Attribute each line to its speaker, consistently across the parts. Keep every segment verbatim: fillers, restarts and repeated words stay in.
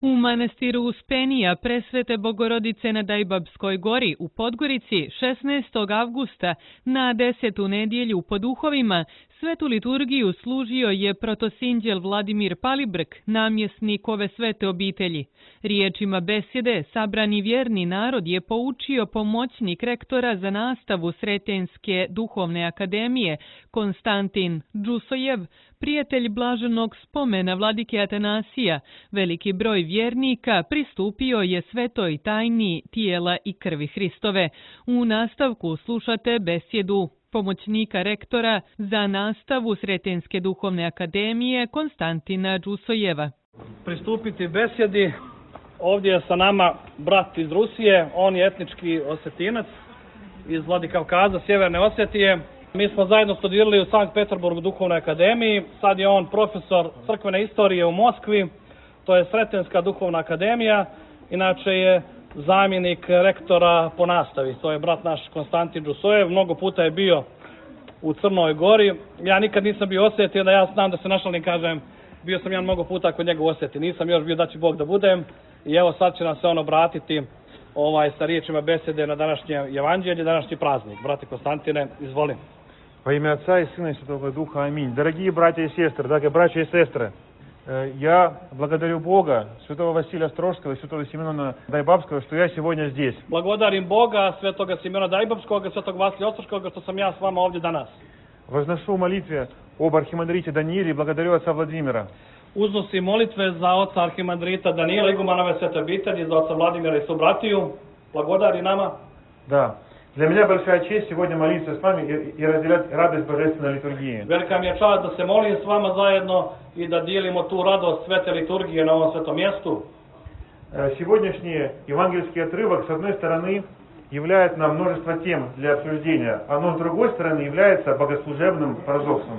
Speaker 1: U manastiru Uspenija presvete Bogorodice na Dajbabskoj gori u Podgorici šesnaestog avgusta na desetu nedjelju po duhovima svetu liturgiju služio je protosinđel Vladimir Palibrk, namjesnik ove svete obitelji. Riječima besjede sabrani vjerni narod je poučio pomoćnik rektora za nastavu Sretenske duhovne akademije Konstantin Džusojev, prijatelj blaženog spomena vladike Atanasija. Veliki broj vjernika pristupio je svetoj tajni tijela i krvi Hristove. U nastavku slušate besjedu pomoćnika rektora za nastavu Sretenske duhovne akademije Konstantina Džusojeva.
Speaker 2: Pristupiti besjedi. Ovdje je sa nama brat iz Rusije, on je etnički Osetinac iz Vladikavkaza, Sjeverne Osetije. Mi smo zajedno studirali u Sankt Peterburgu duhovnoj akademiji, sad je on profesor crkvene istorije u Moskvi, to je Sretenska duhovna akademija, inače je zamjenik rektora po nastavi, to je brat naš Konstantin Džusojev, mnogo puta je bio u Crnoj Gori, ja nikad nisam bio u Oseti, da ja znam da se našalim, kažem, bio sam ja mnogo puta kod njega u Oseti, nisam još bio da će Bog da budem i evo sad će nam se on obratiti ovaj, sa riječima besede na današnje evanđelje, današnji praznik. Brate Konstantine, izvolim.
Speaker 3: Во имя Отца и Сына и Святого Духа. Аминь. Дорогие братья и сестры, дорогие братья и сестры, я благодарю Бога, святого Василия Острожского и святого Симеона Дайбабского, что я сегодня здесь.
Speaker 2: Благодарим Бога, святого Симеона Дайбабского, святого Василия Острожского, что сам я с вами овдje danas.
Speaker 3: Возношу в молитве об архимандрите Данииле и благодарю отца Владимира.
Speaker 2: Uznosim molitve za oca arhimandrita Danijela, igumanove svete obitelji, za oca Vladimira i subratiju. Благодари nama.
Speaker 3: Да. Для меня большая честь сегодня молиться с вами и, и разделять радость божественной литургии.
Speaker 2: Velika mi je čast da se molim s vama zajedno i da dijelimo tu radost svete liturgije na ovom svetom mjestu.
Speaker 3: Сегодняшний евангельский отрывок, с одной стороны, являет нам множество тем для обсуждения, а но с другой стороны является богослужебным парадоксом.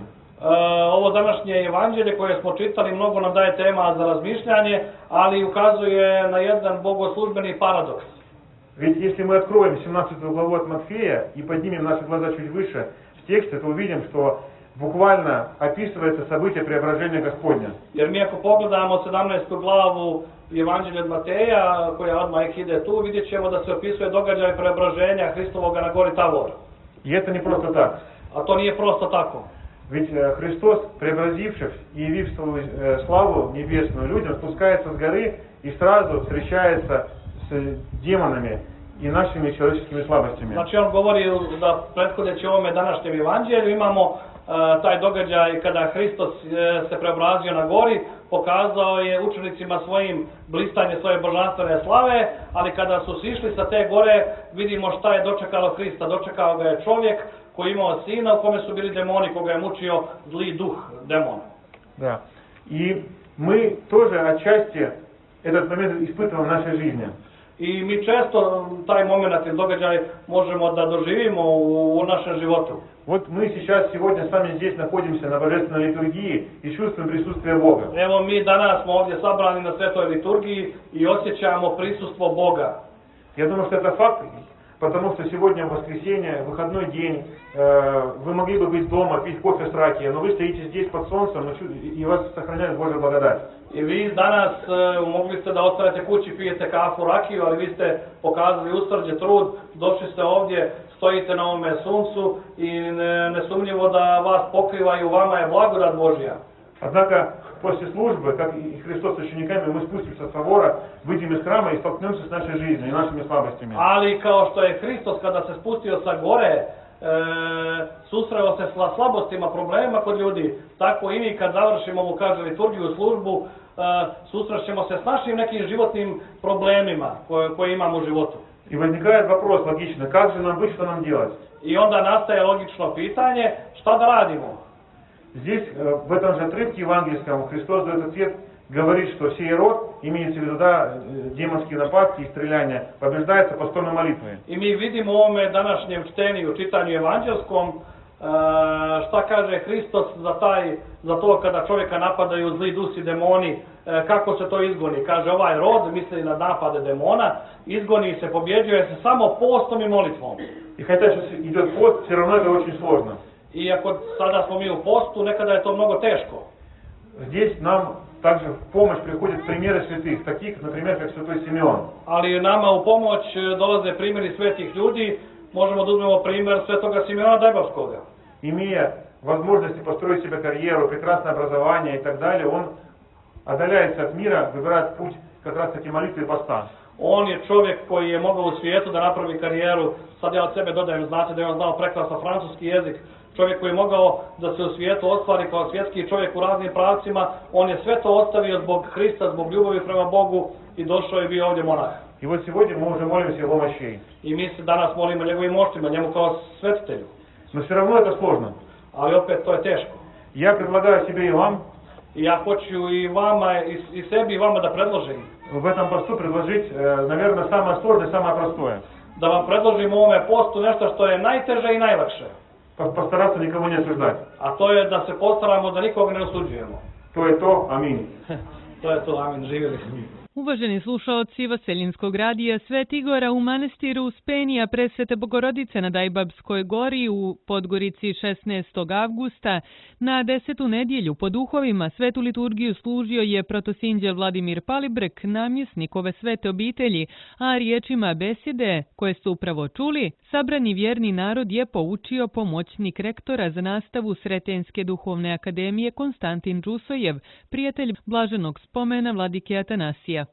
Speaker 2: Ovo današnje evanđelje koje smo čitali mnogo nam daje tema za razmišljanje, ali ukazuje na jedan bogoslužbeni paradoks.
Speaker 3: Ведь если мы откроем семнадцатую главу от Матфея и поднимем наши глаза чуть выше в тексте, то увидим, что буквально описывается событие преображения Господня.
Speaker 2: Jer mi ako pogledamo sedamnaestu glavu Evanđelja od Mateja, koja odmah ide tu, vidjet ćemo da se opisuje događaj preobraženja Hristovoga na gori Tavor.
Speaker 3: И это не просто так.
Speaker 2: A to nije prosto tako.
Speaker 3: Ведь Христос, преобразившись и явив свою славу небесную людям, спускается с горы и сразу встречается с демонами и нашими человеческими слабостями.
Speaker 2: Znači on govori da prethodeći ovome današnjem evanđelju imamo uh, taj događaj kada Hristos uh, se preobrazio na gori, pokazao je učenicima svojim blistanje svoje božanstvene slave, ali kada su sišli sa te gore vidimo šta je dočekalo Hrista. Dočekao ga je čovjek koji imao sina u kome su bili demoni, koga je mučio zli duh demona.
Speaker 3: Да. И мы тоже отчасти этот момент испытываем в нашей жизни.
Speaker 2: I mi često taj moment ili događaj možemo da doživimo u, u našem životu.
Speaker 3: Вот мы сейчас сегодня с вами здесь находимся на божественной литургии и чувствуем присутствие Бога.
Speaker 2: Evo mi danas smo ovdje sabrani na svetoj liturgiji i osjećamo prisustvo Boga.
Speaker 3: Я думаю, что это факт, потому что сегодня воскресенье, выходной день, э, вы могли бы быть дома, пить кофе с ракией, но вы стоите здесь под солнцем и вас сохраняет Божья благодать.
Speaker 2: I vi danas uh, mogli ste da ostanete kući, pijete kafu, rakiju, ali vi ste pokazali usrđe, trud, došli ste ovdje, stojite na ovome suncu i ne, nesumnjivo da vas pokriva i u vama je blagodat Božja.
Speaker 3: Однако после службы, как и Христос с учениками, мы спустимся с собора, выйдем из храма и столкнемся с нашей жизнью и нашими слабостями.
Speaker 2: Ali kao što je Hristos kada se spustio sa gore, e, susreo se sa slabostima, problemima kod ljudi, tako i mi kad završimo ovu, kaže, liturgiju, službu, e, susrećemo se s našim nekim životnim problemima koje, koje imamo u životu.
Speaker 3: И возникает вопрос логично, как же нам быть, что нам делать?
Speaker 2: I onda nastaje logično pitanje, šta da radimo?
Speaker 3: Здесь, в этом же отрывке евангельском, Христос дает ответ, говорит, что сей род, имеется в виду, да, демонские нападки и стреляния, побеждается постольной молитвой.
Speaker 2: I mi vidimo u ovome današnjem čtenju, čitanju evanđelskom, šta kaže Hristos za, taj, za to kada čovjeka napadaju zli dusi, demoni, kako se to izgoni. Kaže ovaj rod, misli na napade demona, izgoni se, pobjeđuje se samo postom i molitvom.
Speaker 3: И хотя сейчас идет пост, все равно это очень сложно.
Speaker 2: Iako sada smo mi u postu, nekada je to mnogo teško.
Speaker 3: Здесь нам также в помощь приходят примеры святых, таких, например, как святой Симеон.
Speaker 2: Ali nama u pomoć dolaze primjeri svetih ljudi, možemo da uzmemo primjer svetoga Simeona Dajbavskoga.
Speaker 3: Имея возможности построить себе карьеру, прекрасное образование и так далее, он отдаляется от мира, выбирает путь как раз таки молитвы и поста.
Speaker 2: On je čovjek koji je mogao u svijetu da napravi karijeru, sad ja od sebe dodajem, znate da je on znao prekrasan francuski jezik, čovjek koji je mogao da se u svijetu ostvari kao svjetski čovjek u raznim pravcima, on je sve to ostavio zbog Hrista, zbog ljubavi prema Bogu i došao i bio ovdje monah.
Speaker 3: И вот сегодня мы уже молимся его мощей.
Speaker 2: I mi se danas molimo njegovim moštima, njemu kao svetitelju.
Speaker 3: Но все равно это сложно.
Speaker 2: Ali opet to je teško.
Speaker 3: Я предлагаю себе и вам
Speaker 2: I ja hoću i vama, i, i sebi i vama da predložim.
Speaker 3: в этом посту предложить, э, наверное, самое сложное, самое простое.
Speaker 2: Da vam predložim u ovome postu nešto što je najteže i najlakše.
Speaker 3: Постараться никого не осуждать.
Speaker 2: A to je da se postaramo da nikoga ne osuđujemo.
Speaker 3: То je to, аминь.
Speaker 2: To je to, amin, živjeli smo.
Speaker 1: Uvaženi slušaoci Vaseljinskog radija Svet Igora u manastiru Uspenija presvete Bogorodice na Dajbabskoj gori u Podgorici šesnaestog avgusta na desetu nedjelju po duhovima svetu liturgiju služio je protosinđel Vladimir Palibrek, namjesnik ove svete obitelji, a riječima besjede koje ste upravo čuli, sabrani vjerni narod je poučio pomoćnik rektora za nastavu Sretenske duhovne akademije Konstantin Đusojev, prijatelj blaženog spomena vladike Atanasija.